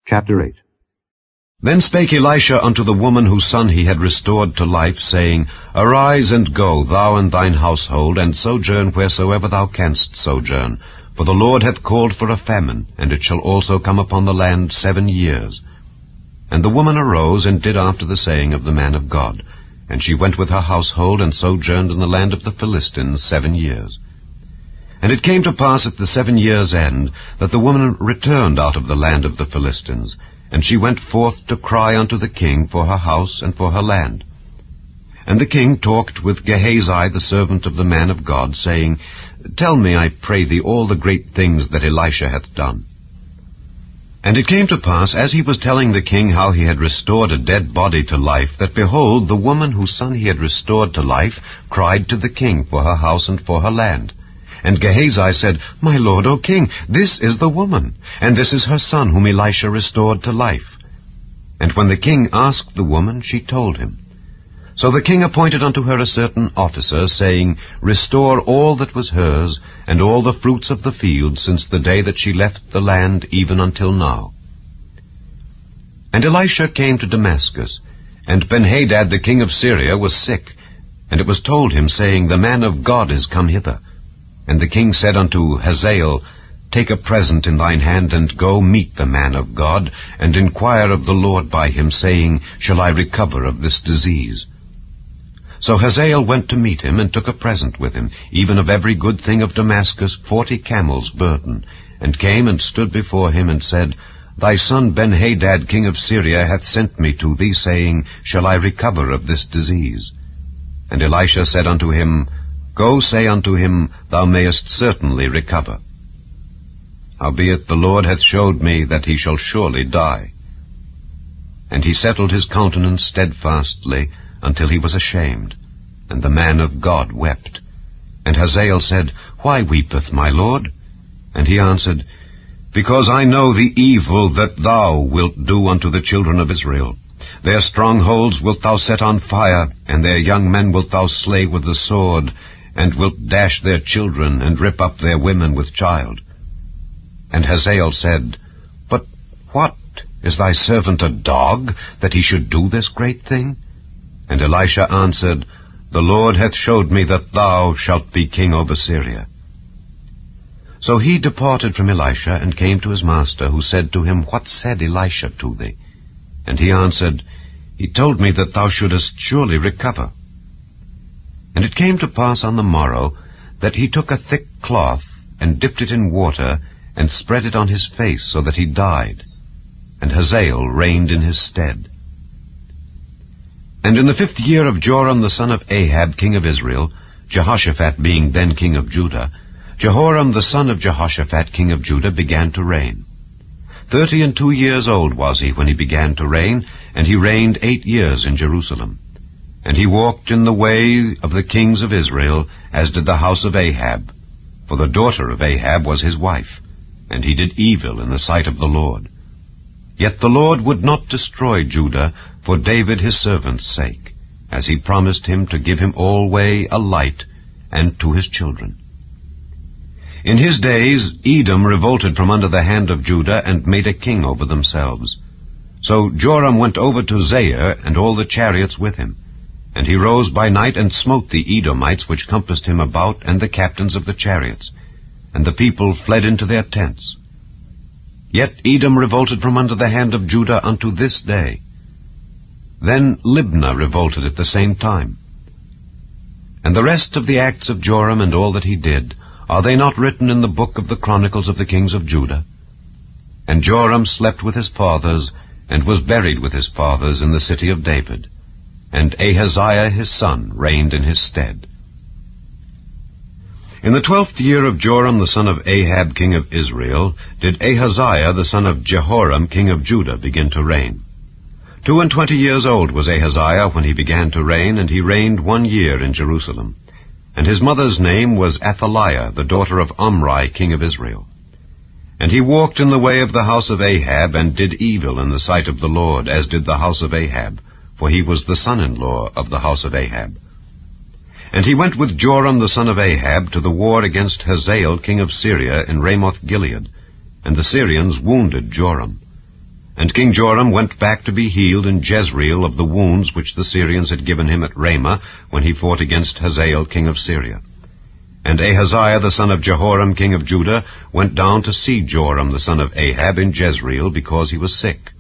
Chapter 8. Then spake Elisha unto the woman whose son he had restored to life, saying, Arise and go, thou and thine household, and sojourn wheresoever thou canst sojourn. For the Lord hath called for a famine, and it shall also come upon the land 7 years. And the woman arose, and did after the saying of the man of God. And she went with her household, and sojourned in the land of the Philistines 7 years. And it came to pass at the 7 years' end, that the woman returned out of the land of the Philistines, and she went forth to cry unto the king for her house and for her land. And the king talked with Gehazi the servant of the man of God, saying, Tell me, I pray thee, all the great things that Elisha hath done. And it came to pass, as he was telling the king how he had restored a dead body to life, that behold, the woman whose son he had restored to life cried to the king for her house and for her land. And Gehazi said, My lord, O king, this is the woman, and this is her son whom Elisha restored to life. And when the king asked the woman, she told him. So the king appointed unto her a certain officer, saying, Restore all that was hers, and all the fruits of the field, since the day that she left the land, even until now. And Elisha came to Damascus, and Benhadad the king of Syria was sick. And it was told him, saying, The man of God is come hither. And the king said unto Hazael, Take a present in thine hand, and go meet the man of God, and inquire of the Lord by him, saying, Shall I recover of this disease? So Hazael went to meet him, and took a present with him, even of every good thing of Damascus 40 camels' burden, and came and stood before him, and said, Thy son Benhadad king of Syria hath sent me to thee, saying, Shall I recover of this disease? And Elisha said unto him, Go, say unto him, Thou mayest certainly recover. Howbeit the Lord hath showed me that he shall surely die. And he settled his countenance steadfastly, until he was ashamed. And the man of God wept. And Hazael said, Why weepeth my lord? And he answered, Because I know the evil that thou wilt do unto the children of Israel. Their strongholds wilt thou set on fire, and their young men wilt thou slay with the sword, and wilt dash their children, and rip up their women with child. And Hazael said, But what? Is thy servant a dog, that he should do this great thing? And Elisha answered, The Lord hath showed me that thou shalt be king over Syria. So he departed from Elisha, and came to his master, who said to him, What said Elisha to thee? And he answered, He told me that thou shouldest surely recover. And it came to pass on the morrow, that he took a thick cloth, and dipped it in water, and spread it on his face, so that he died. And Hazael reigned in his stead. And in the 5th year of Joram the son of Ahab king of Israel, Jehoshaphat being then king of Judah, Jehoram the son of Jehoshaphat king of Judah began to reign. 32 years old was he when he began to reign, and he reigned 8 years in Jerusalem. And he walked in the way of the kings of Israel, as did the house of Ahab. For the daughter of Ahab was his wife, and he did evil in the sight of the Lord. Yet the Lord would not destroy Judah for David his servant's sake, as he promised him to give him alway a light, and to his children. In his days Edom revolted from under the hand of Judah, and made a king over themselves. So Joram went over to Zair, and all the chariots with him. And he rose by night, and smote the Edomites which compassed him about, and the captains of the chariots. And the people fled into their tents. Yet Edom revolted from under the hand of Judah unto this day. Then Libnah revolted at the same time. And the rest of the acts of Joram, and all that he did, are they not written in the book of the Chronicles of the kings of Judah? And Joram slept with his fathers, and was buried with his fathers in the city of David. And Ahaziah his son reigned in his stead. In the 12th year of Joram the son of Ahab king of Israel did Ahaziah the son of Jehoram king of Judah begin to reign. 22 years old was Ahaziah when he began to reign, and he reigned 1 year in Jerusalem. And his mother's name was Athaliah, the daughter of Omri king of Israel. And he walked in the way of the house of Ahab, and did evil in the sight of the Lord, as did the house of Ahab, for he was the son-in-law of the house of Ahab. And he went with Joram the son of Ahab to the war against Hazael king of Syria in Ramoth-Gilead, and the Syrians wounded Joram. And King Joram went back to be healed in Jezreel of the wounds which the Syrians had given him at Ramah when he fought against Hazael king of Syria. And Ahaziah the son of Jehoram king of Judah went down to see Joram the son of Ahab in Jezreel because he was sick.